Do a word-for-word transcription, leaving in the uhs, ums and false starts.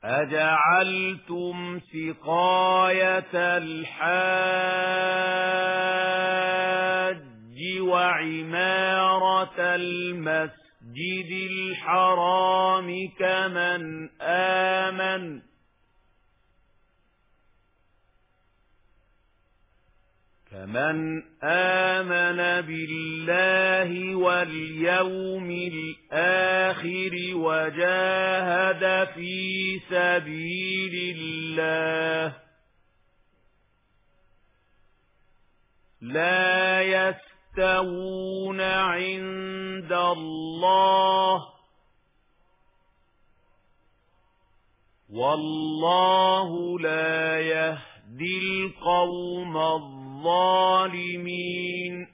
أجعلتم سقاية الحاج وعمارة المسجد الحرام كمن آمن كمن آمن بالله واليوم الآخر وجاهد في سبيل الله لا يستوون عند الله والله لا يهدي القوم الظالمين